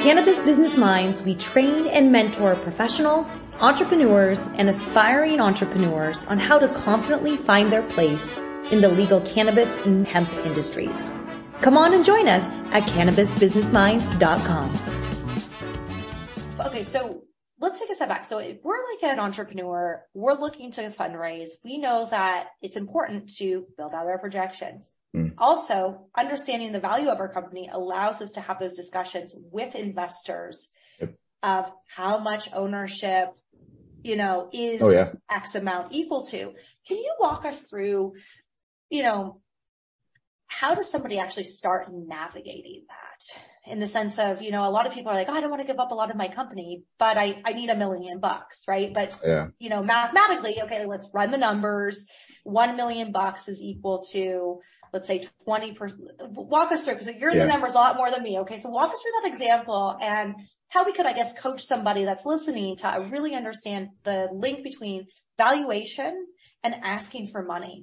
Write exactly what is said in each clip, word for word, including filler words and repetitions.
Cannabis Business Minds, we train and mentor professionals, entrepreneurs, and aspiring entrepreneurs on how to confidently find their place in the legal cannabis and hemp industries. Come on and join us at cannabis business minds dot com. Okay, so let's take a step back. So if we're like an entrepreneur, we're looking to fundraise. We know that it's important to build out our projections. Mm. Also, understanding the value of our company allows us to have those discussions with investors yep. of how much ownership, you know, is oh, yeah. X amount equal to. Can you walk us through, you know, how does somebody actually start navigating that? In the sense of, you know, a lot of people are like, oh, I don't want to give up a lot of my company, but I, I need a million bucks, right? But, yeah. you know, mathematically, okay, let's run the numbers. One million bucks is equal to, let's say twenty percent. Walk us through, because you're in yeah. the numbers a lot more than me. Okay. So walk us through that example and how we could, I guess, coach somebody that's listening to really understand the link between valuation and asking for money.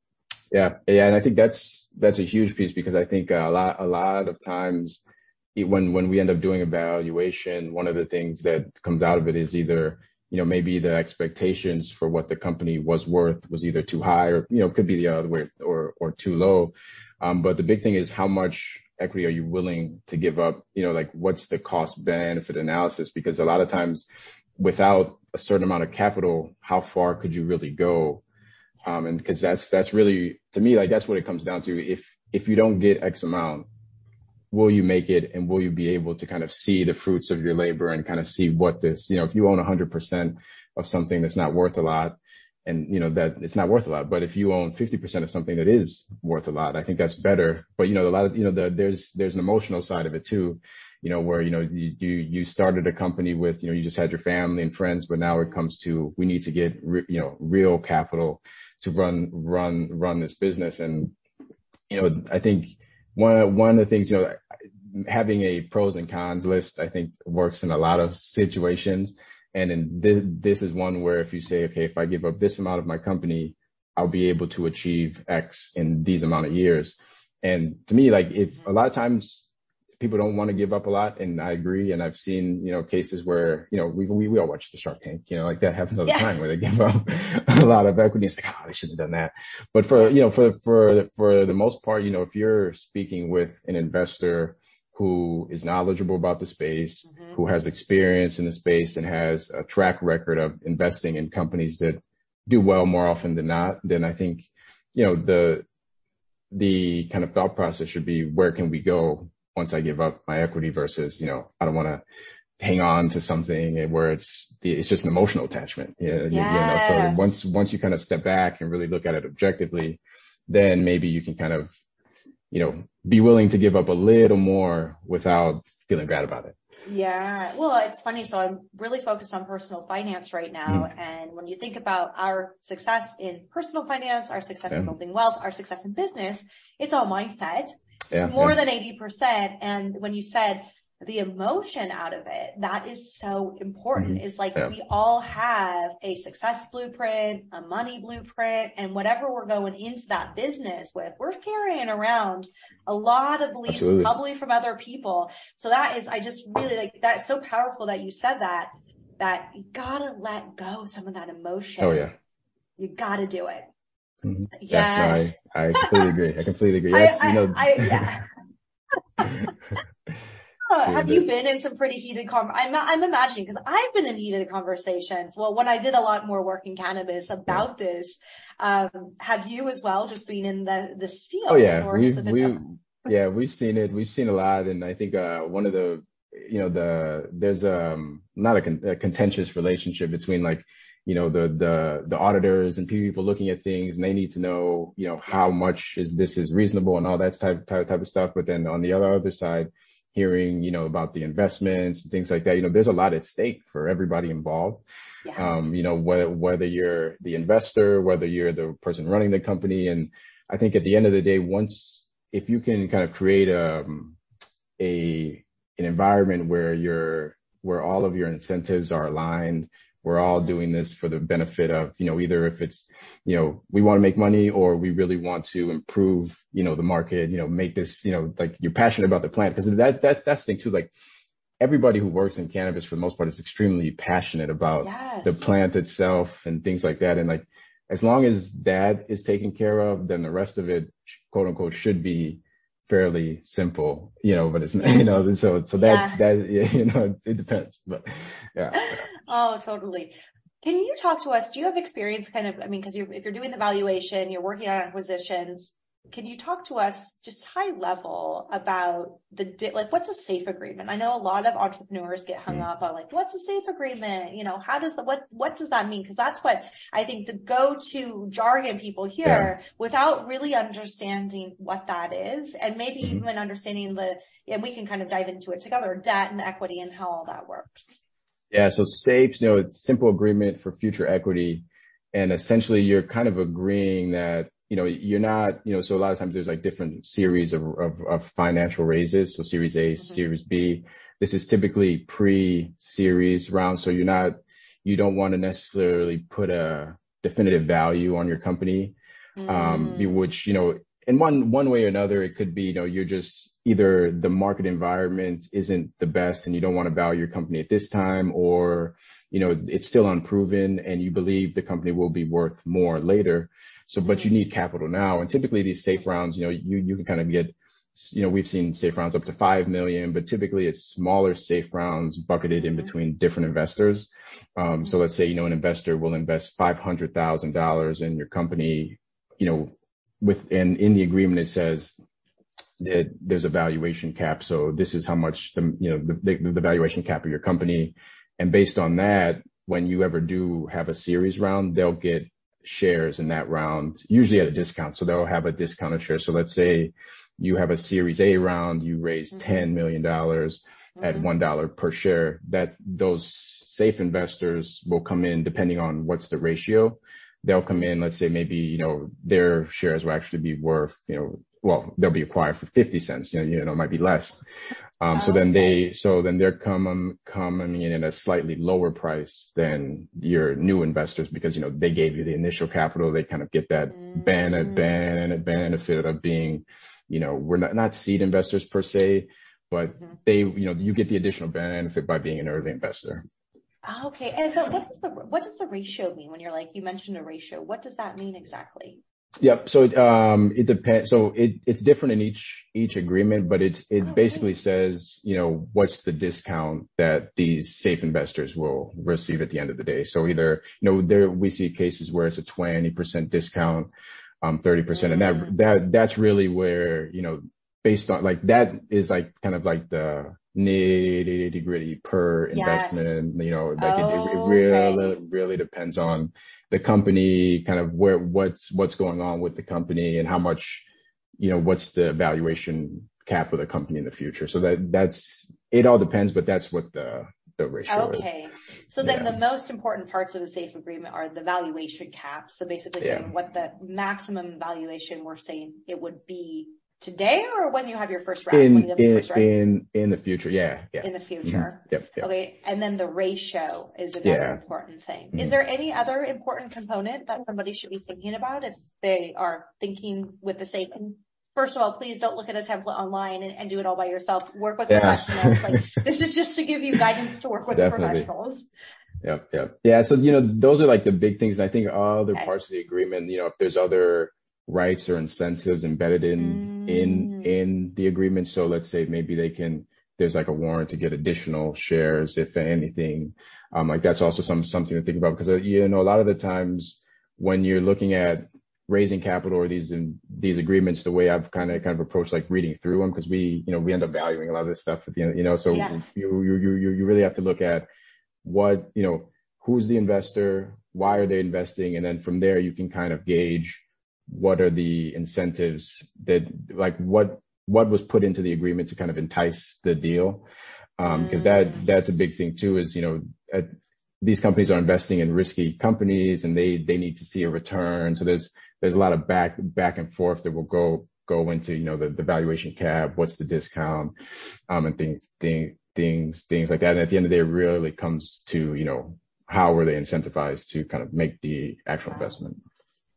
Yeah. Yeah. And I think that's, that's a huge piece, because I think a lot, a lot of times when, when we end up doing a valuation, one of the things that comes out of it is either, you know, maybe the expectations for what the company was worth was either too high, or, you know, could be the other way, or, or too low. Um, but the big thing is, how much equity are you willing to give up? You know, like, what's the cost benefit analysis? Because a lot of times without a certain amount of capital, how far could you really go? Um, and because that's, that's really, to me, like, that's what it comes down to. If, if you don't get X amount, will you make it, and will you be able to kind of see the fruits of your labor and kind of see what this, you know, if you own one hundred percent of something that's not worth a lot, and, you know, that it's not worth a lot, but if you own fifty percent of something that is worth a lot, I think that's better. But, you know, a lot of, you know, the, there's, there's an emotional side of it too, you know, where, you know, you, you, you started a company with, you know, you just had your family and friends, but now it comes to, we need to get, re, you know, real capital to run, run, run this business. And, you know, I think one, one of the things, you know, having a pros and cons list, I think, works in a lot of situations. And in this, this is one where if you say, okay, if I give up this amount of my company, I'll be able to achieve X in these amount of years. And to me, like, if a lot of times people don't want to give up a lot, and I agree. And I've seen, you know, cases where, you know, we, we, we all watch the Shark Tank, you know, like that happens all the yeah. time, where they give up a lot of equity. It's like, oh, they shouldn't have done that. But for, you know, for, for, for the most part, you know, if you're speaking with an investor who is knowledgeable about the space, mm-hmm. who has experience in the space, and has a track record of investing in companies that do well more often than not, then I think, you know, the, the kind of thought process should be, where can we go once I give up my equity, versus, you know, I don't want to hang on to something where it's, it's just an emotional attachment. You know, yes. you know, so once, once you kind of step back and really look at it objectively, then maybe you can kind of, you know, be willing to give up a little more without feeling bad about it. Yeah. Well, it's funny. So I'm really focused on personal finance right now. Mm. And when you think about our success in personal finance, our success yeah. in building wealth, our success in business, it's all mindset. Yeah, it's more yeah. than eighty percent. And when you said the emotion out of it, that is so important. Mm-hmm. Is like yeah. we all have a success blueprint, a money blueprint, and whatever we're going into that business with, we're carrying around a lot of beliefs, Absolutely. Probably from other people. So that is, I just really like, that's so powerful that you said that, that you gotta let go some of that emotion. Oh yeah. You gotta do it. Mm-hmm. Yes. Yeah, no, I, I completely agree. I completely agree. Yes, I, I, you know. I, yeah. Yeah, have you been in some pretty heated con- I'm, I'm imagining, because I've been in heated conversations. Well, when I did a lot more work in cannabis about yeah. this, um, have you as well, just being in the, this field? Oh yeah, we've, we, yeah, we've seen it. We've seen a lot. And I think, uh, one of the, you know, the, there's, um, not a, con- a contentious relationship between, like, you know, the, the, the auditors and people looking at things, and they need to know, you know, how much is this is reasonable and all that type, type, type of stuff. But then on the other, other side, hearing, you know, about the investments and things like that, you know, there's a lot at stake for everybody involved. Yeah. Um, you know, whether, whether you're the investor, whether you're the person running the company. And I think at the end of the day, once, if you can kind of create a, a, an environment where you're, where all of your incentives are aligned, we're all doing this for the benefit of, you know, either if it's, you know, we want to make money, or we really want to improve, you know, the market, you know, make this, you know, like, you're passionate about the plant. Because that, that, that's the thing too, like, everybody who works in cannabis for the most part is extremely passionate about yes. the plant itself and things like that. And like, as long as that is taken care of, then the rest of it, quote unquote, should be fairly simple, you know, but it's, yeah. you know, so, so that, yeah. that, you know, it depends, but yeah. Oh, totally. Can you talk to us? Do you have experience kind of, I mean, cause you're, if you're doing the valuation, you're working on acquisitions, can you talk to us just high level about the, like, what's a SAFE agreement? I know a lot of entrepreneurs get hung mm. up on like, what's a SAFE agreement? You know, how does the, what, what does that mean? Cause that's what I think the go-to jargon people hear yeah. without really understanding what that is. And maybe mm-hmm. even understanding the, and we can kind of dive into it together, debt and equity and how all that works. Yeah. So SAFEs, you know, it's simple agreement for future equity. And essentially you're kind of agreeing that, you know, you're not, you know, so a lot of times there's like different series of, of, of financial raises. So series A, mm-hmm. series B, this is typically pre-series round. So you're not, you don't want to necessarily put a definitive value on your company. Mm. Um, which, you know, in one, one way or another, it could be, you know, you're just either the market environment isn't the best and you don't want to value your company at this time, or, you know, it's still unproven and you believe the company will be worth more later. So, but you need capital now. And typically these SAFE rounds, you know, you, you can kind of get, you know, we've seen SAFE rounds up to five million, but typically it's smaller SAFE rounds bucketed in between different investors. Um, so let's say, you know, an investor will invest five hundred thousand dollars in your company, you know, with, and in the agreement, it says that there's a valuation cap. So this is how much the, you know, the, the, the valuation cap of your company. And based on that, when you ever do have a series round, they'll get shares in that round, usually at a discount. So they'll have a discounted share. So let's say you have a series A round, you raise mm-hmm. ten million dollars mm-hmm. at one dollar per share, that those SAFE investors will come in depending on what's the ratio. They'll come in, let's say maybe, you know, their shares will actually be worth, you know, well, they'll be acquired for fifty cents, you know, you know, it might be less. Um, so oh, then okay. they, so then they're coming, coming in at a slightly lower price than your new investors because, you know, they gave you the initial capital. They kind of get that mm. benefit, benefit, benefit of being, you know, we're not, not seed investors per se, but mm-hmm. they, you know, you get the additional benefit by being an early investor. Okay. And but what does the, what does the ratio mean when you're like, you mentioned a ratio? What does that mean exactly? Yep. So, um, it depends. So it, it's different in each, each agreement, but it's, it oh, basically okay. says, you know, what's the discount that these SAFE investors will receive at the end of the day. So either, you know, there, we see cases where it's a twenty percent discount, um, thirty percent. Mm. And that, that, that's really where, you know, based on like, that is like kind of like the nitty gritty per yes. investment, you know, like oh, it, it really, okay. really depends on the company, kind of where, what's, what's going on with the company and how much, you know, what's the valuation cap of the company in the future. So that, that's, it all depends, but that's what the, the ratio okay. is. Okay. So then yeah. the most important parts of the SAFE agreement are the valuation cap. So basically yeah. saying what the maximum valuation we're saying it would be today or when you have your first round? In, when you have in, your first round? in, in the future. Yeah. Yeah. In the future. Mm-hmm. Yep, yep. Okay. And then the ratio is another yeah. important thing. Mm-hmm. Is there any other important component that somebody should be thinking about if they are thinking with the SAFE? And first of all, please don't look at a template online and, and do it all by yourself. Work with yeah. professionals. Like this is just to give you guidance to work with Definitely. professionals. Yep. Yep. Yeah. So, you know, those are like the big things. I think other okay. parts of the agreement, you know, if there's other rights or incentives embedded in, mm. in, in the agreement. So let's say maybe they can, there's like a warrant to get additional shares, if anything. Um, like that's also some, something to think about because, uh, you know, a lot of the times when you're looking at raising capital or these, in these agreements, the way I've kind of, kind of approached like reading through them, because we, you know, we end up valuing a lot of this stuff at the end, you know, so yeah. you, you, you, you really have to look at what, you know, who's the investor, why are they investing? And then from there, you can kind of gauge what are the incentives that like what what was put into the agreement to kind of entice the deal, um because mm. that that's a big thing too, is you know at, these companies are investing in risky companies and they they need to see a return, so there's there's a lot of back back and forth that will go go into you know the, the valuation cap, what's the discount, um and things things things things like that. And at the end of the day, it really comes to you know how were they incentivized to kind of make the actual investment.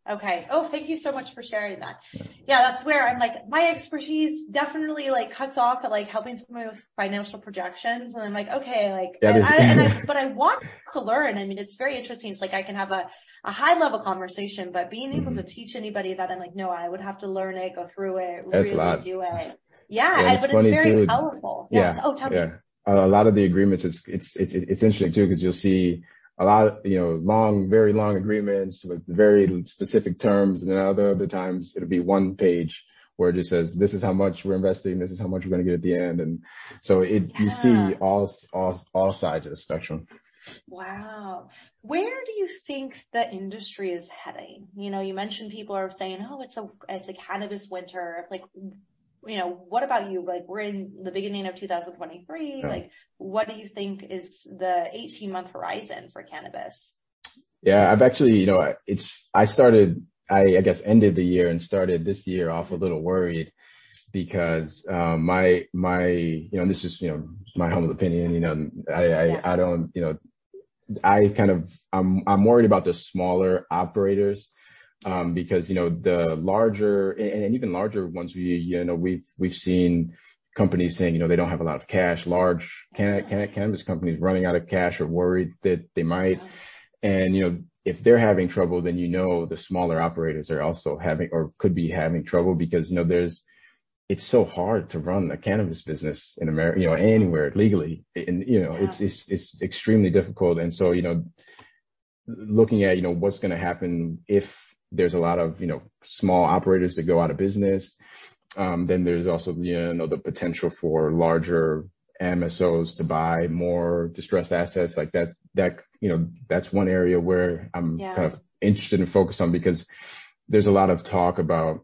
Okay. Oh, thank you so much for sharing that. Yeah. yeah, that's where I'm like, my expertise definitely like cuts off at like helping someone with financial projections. And I'm like, okay, like, and I, and I, but I want to learn. I mean, it's very interesting. It's like I can have a, a high level conversation, but being able mm-hmm. to teach anybody that I'm like, no, I would have to learn it, go through it, That's really do it. Yeah. yeah and, but it's very too. powerful. Yeah. yeah. Oh, tell yeah. me. A lot of the agreements, it's, it's, it's, it's interesting too, because you'll see a lot of, you know, long, very long agreements with very specific terms. And then other, other times it'll be one page where it just says, this is how much we're investing. This is how much we're going to get at the end. And so it, yeah. you see all, all, all sides of the spectrum. Wow. Where do you think the industry is heading? You know, you mentioned people are saying, oh, it's a, it's a cannabis winter. Like, you know, what about you? Like, we're in the beginning of two thousand twenty-three. Yeah. Like, what do you think is the eighteen month horizon for cannabis? Yeah, I've actually, you know, it's, I started, I, I guess ended the year and started this year off a little worried because, um, my, my, you know, this is, you know, my humble opinion, you know, I, I, yeah. I don't, you know, I kind of, I'm, I'm worried about the smaller operators. Um, because, you know, the larger and, and even larger ones, we, you know, we've, we've seen companies saying, you know, they don't have a lot of cash, large can, can, cannabis companies running out of cash or worried that they might. And, you know, if they're having trouble, then, you know, the smaller operators are also having or could be having trouble because, you know, there's, it's so hard to run a cannabis business in America, you know, anywhere legally. And, you know, yeah. it's, it's, it's extremely difficult. And so, you know, looking at, you know, what's going to happen if there's a lot of, you know, small operators that go out of business. Um, then there's also, you know, the potential for larger M S Os to buy more distressed assets like that. That, you know, that's one area where I'm yeah. kind of interested and focused on because there's a lot of talk about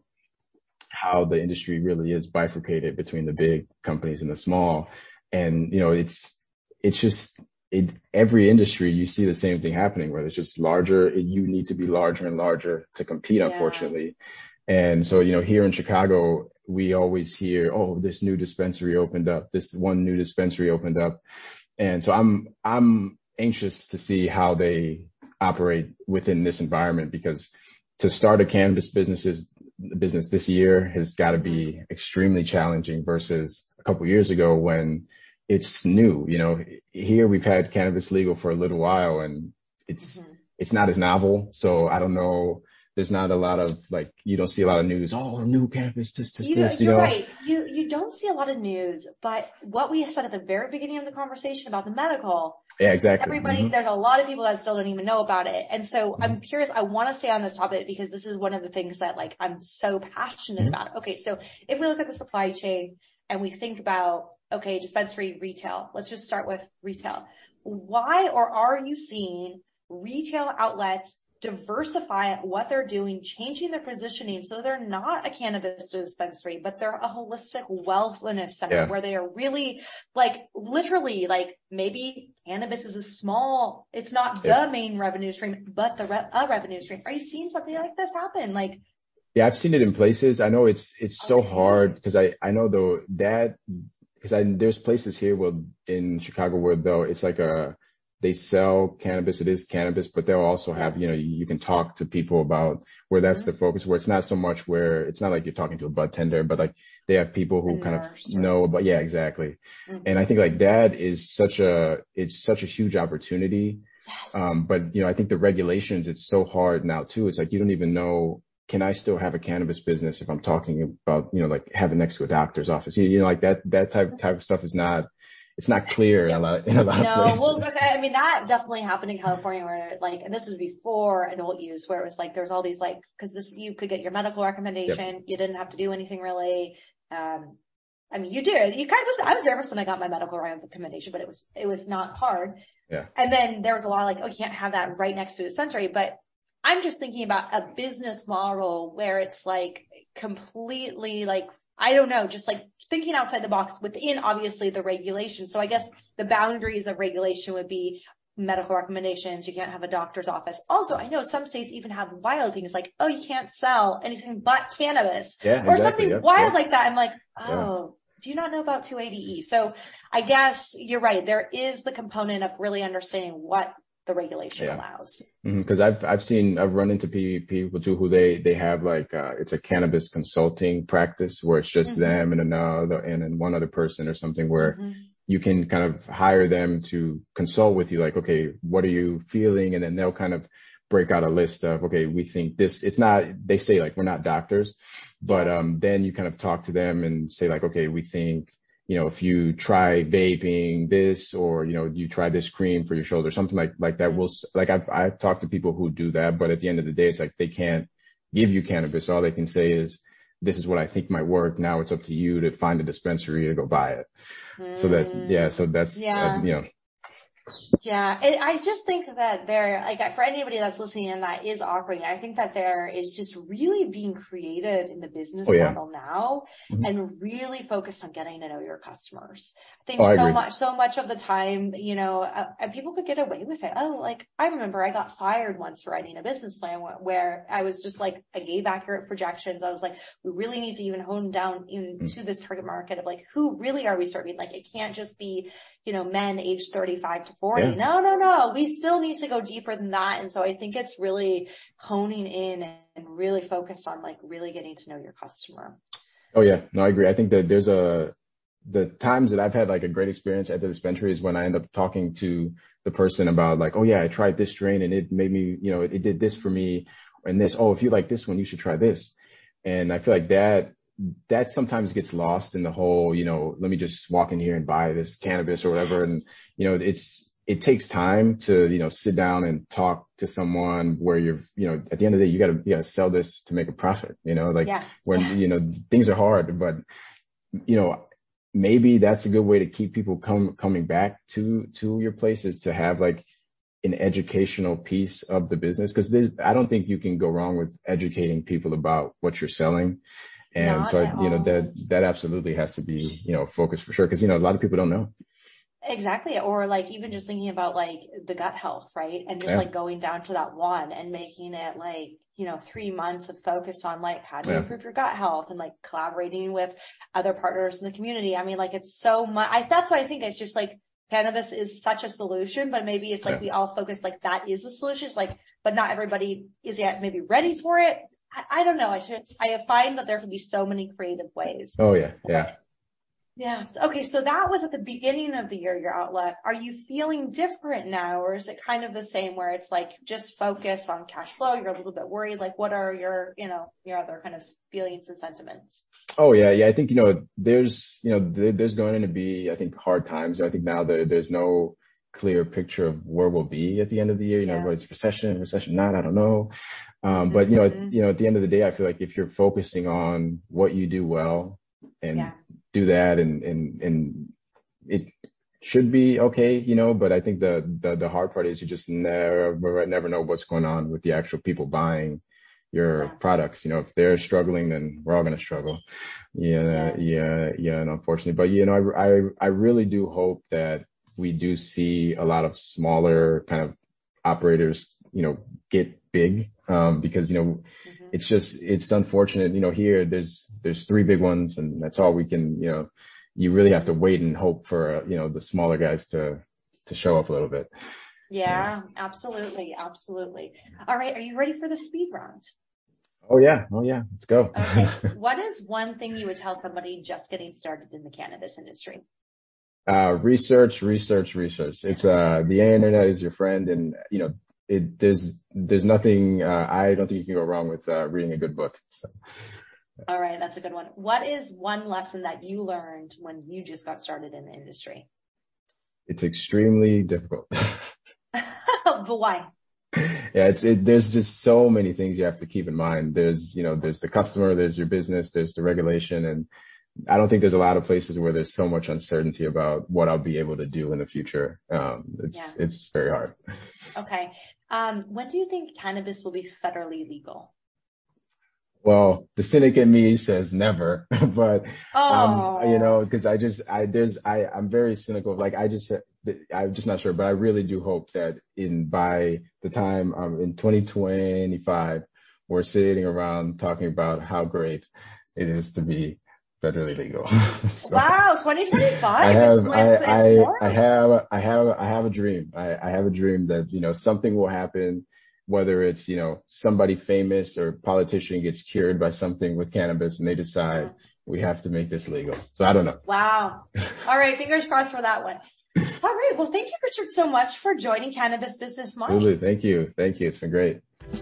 how the industry really is bifurcated between the big companies and the small. And, you know, it's, it's just, It, every industry, you see the same thing happening where it's just larger. You need to be larger and larger to compete, yeah. unfortunately. And so, you know, here in Chicago, we always hear, oh, this new dispensary opened up. This one new dispensary opened up. And so I'm, I'm anxious to see how they operate within this environment because to start a cannabis business, business this year has got to be extremely challenging versus a couple of years ago when it's new. You know, here we've had cannabis legal for a little while and it's, mm-hmm. it's not as novel. So I don't know. There's not a lot of like, you don't see a lot of news. Oh, new cannabis, this, this, you this, you know. You're right. You, you don't see a lot of news, but what we said at the very beginning of the conversation about the medical. Yeah, exactly. Everybody, mm-hmm. there's a lot of people that still don't even know about it. And so mm-hmm. I'm curious. I want to stay on this topic because this is one of the things that like, I'm so passionate mm-hmm. about. Okay. So if we look at the supply chain and we think about, okay, dispensary retail. Let's just start with retail. Why or are you seeing retail outlets diversify what they're doing, changing their positioning so they're not a cannabis dispensary, but they're a holistic wellness center yeah. where they are really like literally like maybe cannabis is a small, it's not yeah. the main revenue stream, but the re- a revenue stream. Are you seeing something like this happen? Like, yeah, I've seen it in places. I know it's, it's so okay. hard because I, I know though that Because I there's places here where in Chicago where though it's like a they sell cannabis, it is cannabis, but they'll also have, you know, you, you can talk to people about where that's mm-hmm. the focus, where it's not so much where it's not like you're talking to a bud tender, but like they have people who kind of or... know about, yeah, exactly. Mm-hmm. And I think like that is such a, it's such a huge opportunity. Yes. Um, but you know, I think the regulations, it's so hard now too. It's like, you don't even know, can I still have a cannabis business if I'm talking about, you know, like having next to a doctor's office, you, you know, like that, that type, type of stuff is not, it's not clear in a lot, in a lot no, of places. Well, okay, I mean, that definitely happened in California where like, and this was before adult use, where it was like, there's all these like, cause this, you could get your medical recommendation. Yep. You didn't have to do anything really. Um, I mean, you did, you kind of was, I was nervous when I got my medical recommendation, but it was, it was not hard. Yeah. And then there was a lot of like, oh, you can't have that right next to a dispensary, but I'm just thinking about a business model where it's like completely like, I don't know, just like thinking outside the box within obviously the regulation. So I guess the boundaries of regulation would be medical recommendations. You can't have a doctor's office. Also, I know some states even have wild things like, oh, you can't sell anything but cannabis yeah, or exactly, something yep, wild yep. like that. I'm like, oh, yeah. do you not know about two eighty E? So I guess you're right. There is the component of really understanding what the regulation yeah. allows. Because mm-hmm. I've I've seen I've run into people too who they they have like uh, it's a cannabis consulting practice where it's just mm-hmm. them and another and then one other person or something where mm-hmm. you can kind of hire them to consult with you, like, okay, what are you feeling? And then they'll kind of break out a list of, okay, we think this. It's not, they say like we're not doctors, but um then you kind of talk to them and say like, okay, we think, you know, if you try vaping this, or, you know, you try this cream for your shoulder, something like, like that. Will, like I've, I've talked to people who do that, but at the end of the day, it's like, they can't give you cannabis. All they can say is, this is what I think might work. Now it's up to you to find a dispensary to go buy it. Mm, so that, yeah, so that's, yeah. uh, you know, Yeah, it, I just think that there, like for anybody that's listening and that is offering, I think that there is just really being creative in the business oh, yeah. model now mm-hmm. and really focused on getting to know your customers. I think oh, so I much, so much of the time, you know, uh, and people could get away with it. Oh, like I remember I got fired once for writing a business plan where I was just like, I gave accurate projections. I was like, we really need to even hone down into mm-hmm. this target market of like, who really are we serving? Like it can't just be, you know, men aged thirty-five to forty. Yeah. No, no, no. We still need to go deeper than that. And so I think it's really honing in and really focused on like really getting to know your customer. Oh yeah. No, I agree. I think that there's a, the times that I've had like a great experience at the dispensary is when I end up talking to the person about like, oh yeah, I tried this strain and it made me, you know, it, it did this for me and this. Oh, if you like this one, you should try this. And I feel like that, that sometimes gets lost in the whole, you know, let me just walk in here and buy this cannabis or whatever. Yes. And, you know, it's, it takes time to, you know, sit down and talk to someone where you're, you know, at the end of the day, you gotta, you gotta sell this to make a profit, you know, like yeah. when, yeah. you know, things are hard, but, you know, maybe that's a good way to keep people come, coming back to, to your place is to have like an educational piece of the business. Cause there's, I don't think you can go wrong with educating people about what you're selling. And Not so, you know, all. that, that absolutely has to be, you know, focused for sure. Cause, you know, a lot of people don't know. Exactly. Or like even just thinking about like the gut health, right? And just yeah. like going down to that one and making it like, you know, three months of focus on like how to yeah. improve your gut health and like collaborating with other partners in the community. I mean, like it's so much. I, that's why I think it's just like cannabis is such a solution, but maybe it's like yeah. we all focus like that is a solution. It's like, but not everybody is yet maybe ready for it. I, I don't know. I just, I find that there can be so many creative ways. Oh yeah. Yeah. Yeah. Okay. So that was at the beginning of the year, your outlook. Are you feeling different now, or is it kind of the same where it's like just focus on cash flow? You're a little bit worried. Like what are your, you know, your other kind of feelings and sentiments? Oh yeah. Yeah. I think, you know, there's, you know, there, there's going to be, I think, hard times. I think now that there's no clear picture of where we'll be at the end of the year. You know, yeah. whether it's recession, recession not, I don't know. Um, mm-hmm. but you know, at, you know, at the end of the day, I feel like if you're focusing on what you do well and yeah. do that and, and, and it should be okay, you know, but I think the, the, the hard part is you just never, never know what's going on with the actual people buying your yeah. products. You know, if they're struggling, then we're all going to struggle. Yeah. Yeah. Yeah. yeah and unfortunately, but you know, I, I, I really do hope that we do see a lot of smaller kind of operators, you know, get big, um, because, you know, mm-hmm. it's just, it's unfortunate, you know, here there's, there's three big ones and that's all we can, you know, you really have to wait and hope for, uh, you know, the smaller guys to, to show up a little bit. Yeah, yeah, absolutely. Absolutely. All right. Are you ready for the speed round? Oh yeah. Oh yeah. Let's go. Okay. What is one thing you would tell somebody just getting started in the cannabis industry? Uh, research, research, research. It's, uh, the internet is your friend and, you know, it, there's, there's nothing, uh, I don't think you can go wrong with, uh, reading a good book. So. All right. That's a good one. What is one lesson that you learned when you just got started in the industry? It's extremely difficult. But why? Yeah, it's, it, there's just so many things you have to keep in mind. There's, you know, there's the customer, there's your business, there's the regulation, and I don't think there's a lot of places where there's so much uncertainty about what I'll be able to do in the future. Um, it's, yeah. it's very hard. Okay. Um, when do you think cannabis will be federally legal? Well, the cynic in me says never, but, oh. um, you know, cause I just, I, there's, I, I'm very cynical. Like I just, I'm just not sure, but I really do hope that in, by the time, um, in twenty twenty-five, we're sitting around talking about how great it is to be federally legal. So wow, twenty twenty-five. I have, it's, I, it's, I, it's I have, I have, I have a dream. I, I have a dream that, you know, something will happen, whether it's, you know, somebody famous or politician gets cured by something with cannabis and they decide we have to make this legal. So I don't know. Wow. All right. Fingers crossed for that one. All right. Well, thank you, Richard, so much for joining Cannabis Business Minds. Absolutely. Thank you. Thank you. It's been great.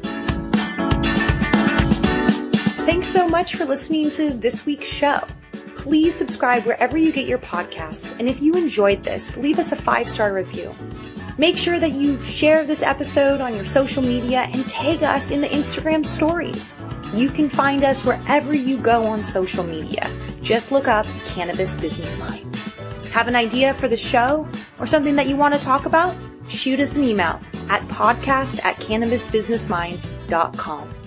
Thanks so much for listening to this week's show. Please subscribe wherever you get your podcasts. And if you enjoyed this, leave us a five-star review. Make sure that you share this episode on your social media and tag us in the Instagram stories. You can find us wherever you go on social media. Just look up Cannabis Business Minds. Have an idea for the show or something that you want to talk about? Shoot us an email at podcast at cannabis business minds dot com.